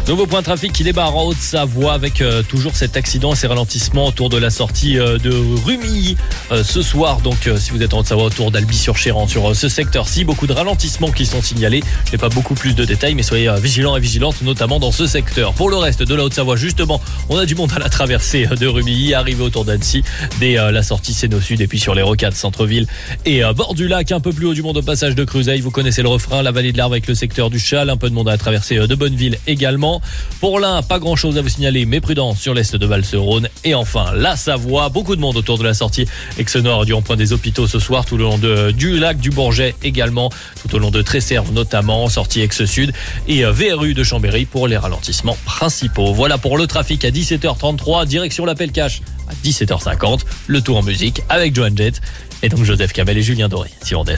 Nouveau point de trafic qui débarre en Haute-Savoie avec toujours cet accident et ces ralentissements autour de la sortie de Rumilly ce soir. Donc si vous êtes en Haute-Savoie autour d'Albi-sur-Chéran sur ce secteur-ci, beaucoup de ralentissements qui sont signalés. Je n'ai pas beaucoup plus de détails, mais soyez vigilants et vigilantes, notamment dans ce secteur. Pour le reste de la Haute-Savoie, justement, on a du monde à la traversée de Rumilly, arrivé autour d'Annecy, dès la sortie Sénaux-Sud, et puis sur les rocades centre-ville et bord du lac, un peu plus haut du monde au passage de Cruzeil. Vous connaissez le refrain, la vallée de l'Arve avec le secteur du Châle, un peu de monde à la traversée de Bonneville également. Pour l'Ain, pas grand chose à vous signaler, mais prudence sur l'est de Val-sur-Rhône. Et enfin, la Savoie, beaucoup de monde autour de la sortie Aix-Nord du rond-point des Hôpitaux ce soir, tout le long du lac du Bourget également, tout au long de Tresserve notamment, sortie Aix-Sud et VRU de Chambéry pour les ralentissements principaux. Voilà pour le trafic à 17h33, direction l'Appel Cash à 17h50, le tour en musique avec Joan Jett et donc Joseph Kamel et Julien Doré sur Ondès.